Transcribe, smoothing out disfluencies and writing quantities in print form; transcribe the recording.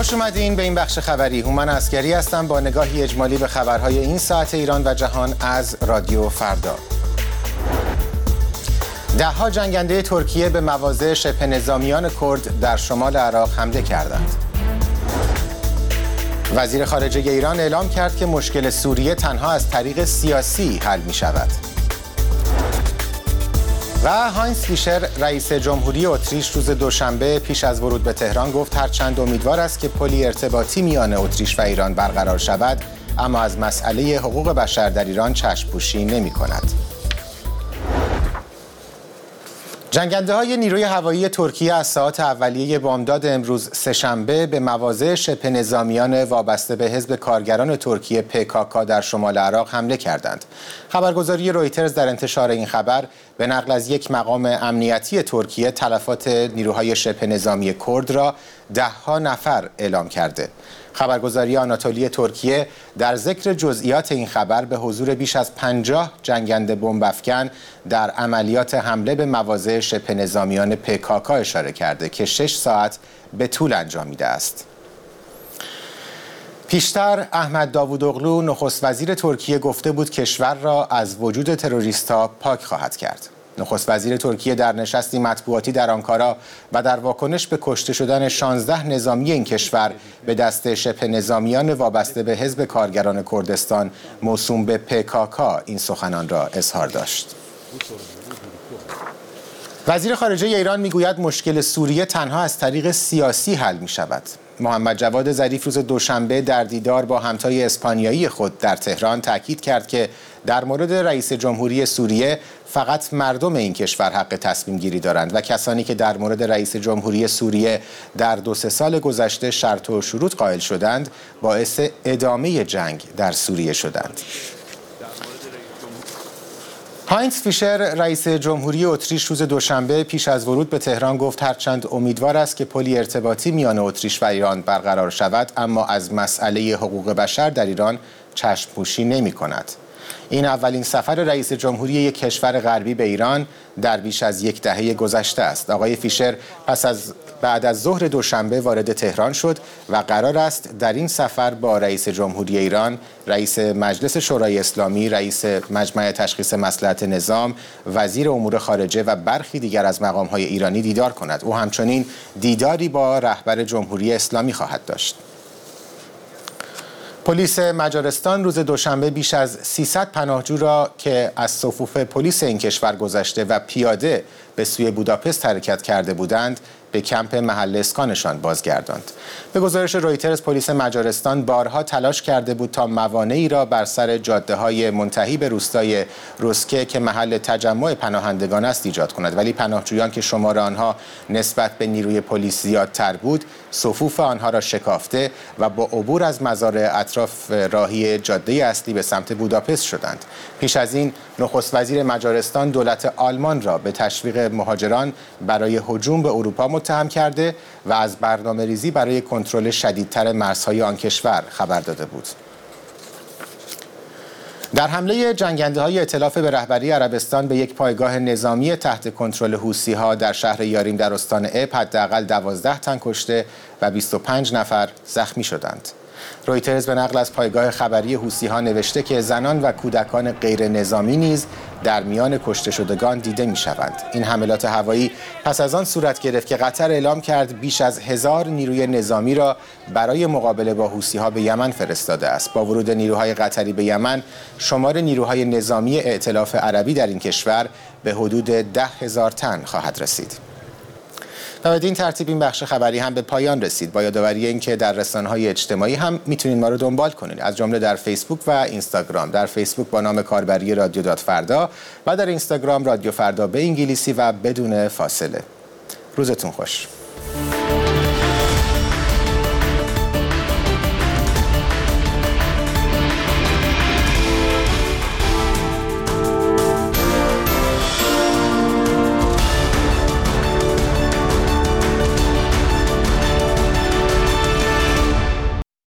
خوش اومدین به این بخش خبری. هومن عسگری هستم با نگاهی اجمالی به خبرهای این ساعت ایران و جهان از رادیو فردا. ده‌ها جنگنده ترکیه به مواضع شبه نظامیان کرد در شمال عراق حمله کردند. وزیر خارجه ایران اعلام کرد که مشکل سوریه تنها از طریق سیاسی حل می شود. و هاینز فیشر رئیس جمهوری اتریش روز دوشنبه پیش از ورود به تهران گفت هرچند امیدوار است که پلی ارتباطی میان اتریش و ایران برقرار شود، اما از مسئله حقوق بشر در ایران چشم‌پوشی نمی‌کند. جنگنده‌های نیروی هوایی ترکیه از ساعات اولیه بامداد امروز سه‌شنبه به مواضع شبه نظامیان وابسته به حزب کارگران ترکیه PKK در شمال عراق حمله کردند. خبرگزاری رویترز در انتشار این خبر به نقل از یک مقام امنیتی ترکیه تلفات نیروهای شبه نظامی کرد را ده‌ها نفر اعلام کرده. خبرگزاری آناتولی ترکیه در ذکر جزئیات این خبر به حضور بیش از 50 جنگنده بمب‌افکن در عملیات حمله به مواضع شبه نظامیان PKK اشاره کرده که 6 ساعت به طول انجامیده است. پیشتر احمد داوودوغلو نخست وزیر ترکیه گفته بود کشور را از وجود تروریست‌ها پاک خواهد کرد. نخست وزیر ترکیه در نشستی مطبوعاتی در آنکارا و در واکنش به کشته شدن 16 نظامی این کشور به دست شبه نظامیان وابسته به حزب کارگران کردستان موسوم به PKK این سخنان را اظهار داشت. وزیر خارجه ایران میگوید مشکل سوریه تنها از طریق سیاسی حل می شود. محمد جواد ظریف روز دوشنبه در دیدار با همتای اسپانیایی خود در تهران تاکید کرد که در مورد رئیس جمهوری سوریه فقط مردم این کشور حق تصمیم گیری دارند و کسانی که در مورد رئیس جمهوری سوریه در 2-3 سال گذشته شرط و شروط قائل شدند باعث ادامه جنگ در سوریه شدند. هاینز فیشر رئیس جمهوری اتریش روز دوشنبه پیش از ورود به تهران گفت هرچند امیدوار است که پلی ارتباطی میان اتریش و ایران برقرار شود، اما از مسئله حقوق بشر در ایران چشم‌پوشی نمی‌کند. این اولین سفر رئیس جمهوری یک کشور غربی به ایران در بیش از یک دهه گذشته است. آقای فیشر بعد از ظهر دوشنبه وارد تهران شد و قرار است در این سفر با رئیس جمهوری ایران، رئیس مجلس شورای اسلامی، رئیس مجمع تشخیص مصلحت نظام، وزیر امور خارجه و برخی دیگر از مقام‌های ایرانی دیدار کند. او همچنین دیداری با رهبر جمهوری اسلامی خواهد داشت. پلیس مجارستان روز دوشنبه بیش از 300 پناهجو را که از صفوف پلیس این کشور گذشته و پیاده به سوی بوداپست حرکت کرده بودند به کمپ محل اسکانشان بازگرداند. به گزارش رویترز پلیس مجارستان بارها تلاش کرده بود تا موانعی را بر سر جاده‌های منتهی به روستای روسکه که محل تجمع پناهندگان است ایجاد کند، ولی پناهجویان که شمار آنها نسبت به نیروی پلیس زیادتر بود صفوف آنها را شکافته و با عبور از مزار اطراف راهی جاده اصلی به سمت بوداپست شدند. پیش از این نخست وزیر مجارستان دولت آلمان را به تشویق مهاجران برای هجوم به اروپا متهم کرده و از برنامه‌ریزی برای کنترل شدیدتر مرزهای آن کشور خبر داده بود. در حمله جنگنده‌های ائتلاف به رهبری عربستان به یک پایگاه نظامی تحت کنترل حوثی‌ها در شهر یاریم در استان اب حداقل 12 تن کشته و 25 نفر زخمی شدند. رویترز به نقل از پایگاه خبری حوثی‌ها نوشته که زنان و کودکان غیر نظامی نیز در میان کشته شدگان دیده می‌شوند. این حملات هوایی پس از آن صورت گرفت که قطر اعلام کرد بیش از 1000 نیروی نظامی را برای مقابله با حوثی‌ها به یمن فرستاده است. با ورود نیروهای قطری به یمن، شمار نیروهای نظامی ائتلاف عربی در این کشور به حدود 10,000 تن خواهد رسید. و بدین ترتیب این بخش خبری هم به پایان رسید، با یادآوری اینکه در رسانه‌های اجتماعی هم میتونید ما رو دنبال کنید، از جمله در فیسبوک و اینستاگرام. در فیسبوک با نام کاربری رادیو فردا و در اینستاگرام رادیو فردا به انگلیسی و بدون فاصله. روزتون خوش.